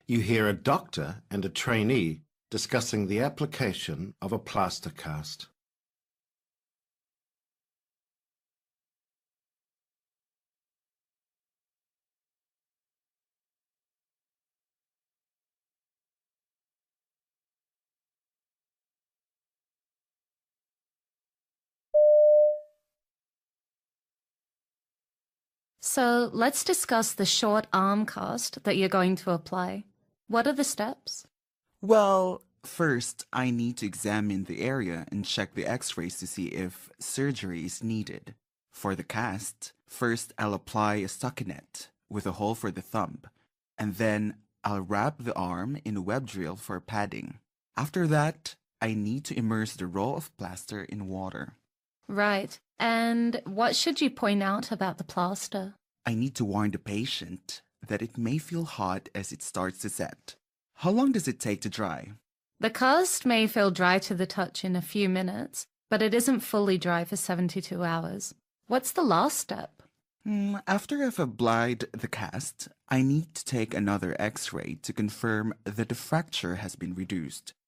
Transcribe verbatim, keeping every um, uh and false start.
You hear a doctor and a trainee discussing the application of a plaster cast. So let's discuss the short arm cast that you're going to apply. What are the steps? Well, first, I need to examine the area and check the x-rays to see if surgery is needed. For the cast, first I'll apply a stockinette with a hole for the thumb, and then I'll wrap the arm in a web drill for padding. After that, I need to immerse the roll of plaster in water. Right. And what should you point out about the plaster? I need to warn the patient that it may feel hot as it starts to set. How long does it take to dry? The cast may feel dry to the touch in a few minutes, but it isn't fully dry for seventy-two hours. What's the last step? Hmm, after I've applied the cast, I need to take another x-ray to confirm that the fracture has been reduced.